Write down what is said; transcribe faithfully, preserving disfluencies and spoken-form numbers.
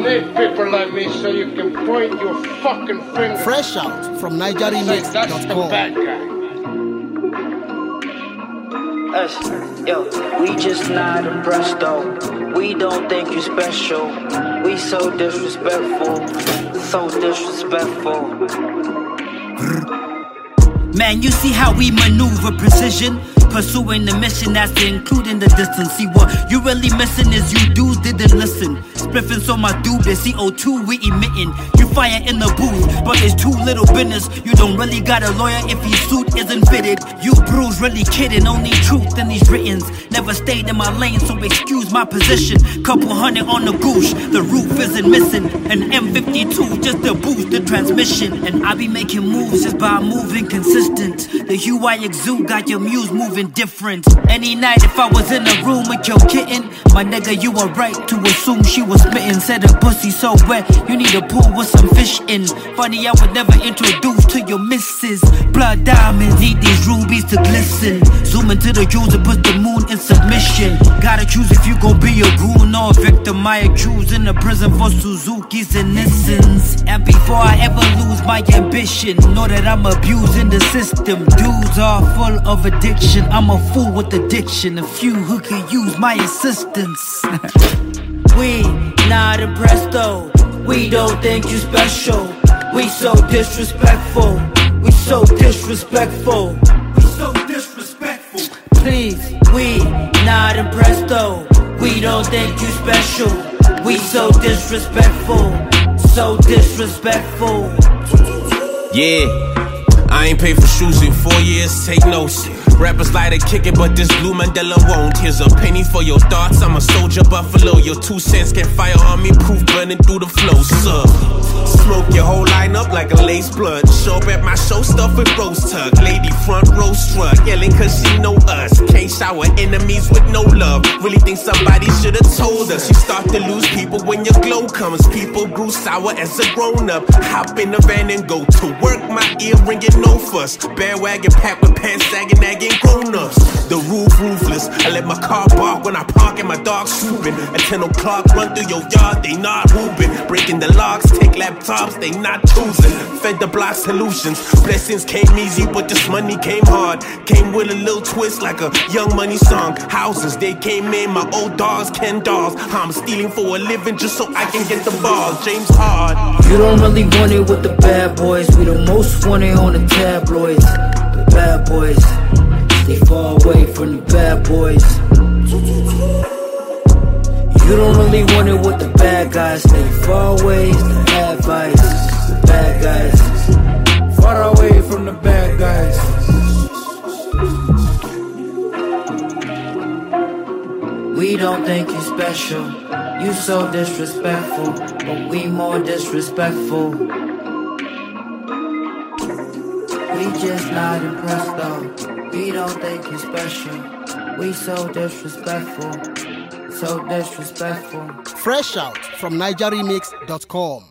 need people like me so you can point your fucking finger. Fresh out from Niger Remix dot com. That's the bad guy. Us, yo, we just not impressed though. We don't think you special. We so disrespectful, so disrespectful. Man, you see how we maneuver precision, pursuing the mission that's including the distance. See what you really missing is you dudes didn't listen. Spliffing so my dude, the C O two we emitting. You fire in the booth, but it's too little business. You don't really got a lawyer if your suit isn't fitted. You bruise, really kidding, only truth in these writtens. Never stayed in my lane, so excuse my position. Couple hundred on the goosh, the roof isn't missing. An M fifty-two just to boost the transmission. And I be making moves just by moving consistent. The hue I exude got your muse moving different. Any night if I was in a room with your kitten, my nigga, you were right to assume she was smitten. Said her pussy so wet, you need a pool with some fish in. Funny I would never introduce to your missus. Blood diamonds, need these rubies to glisten. Zoom into the jewels and put the moon in submission. Gotta choose if you gon' be a goon or a victim. I accuse in the prison for Suzuki's and Nissans. And before I ever lose my ambition, know that I'm abusing the system. Dudes are full of addiction. I'm a fool with addiction. A few who can use my assistance. We not impressed though. We don't think you special. We so disrespectful. We so disrespectful. We so disrespectful. Please, we not impressed though. We don't think you special. We so disrespectful. So disrespectful. Yeah, I ain't paid for shoes in four years, take notes. Rappers like to kick it, but this blue Mandela won't. Here's a penny for your thoughts, I'm a soldier buffalo. Your two cents can fire on me, proof burning through the flow, sir. Smoke your whole line up like a lace blunt. Show up at my show, stuff with rose tuck. Lady front row strut, yelling cause she know us. Can't shower enemies with no love. Really think somebody should've told us. You start to lose people when your glow comes. People grew sour as a grown up. Hop in the van and go to work, my ear ringing no fuss. Bandwagon packed with pants sagging, nagging grown-ups. The roof roofless, I let my car bark when I park and my dog swooping. At ten o'clock, run through your yard, they not hooping. Breaking the locks, take laptops, they not choosing. Fed the block solutions, blessings came easy, but this money came hard. Came with a little twist like a Young Money song. Houses, they came in, my old dogs, Ken dolls. I'm stealing for a living just so I can get the ball. James Hard. You don't really want it with the bad boys. We the most wanted on the tabloids. The bad boys, stay far away from the bad boys. You don't really want it with the bad guys. Stay far away, the advice. The bad guys, far away from the bad guys. We don't think you special. You so disrespectful, but we more disrespectful. We just not impressed though. We don't think you special. We so disrespectful. So disrespectful. Fresh out from Niger Remix dot com.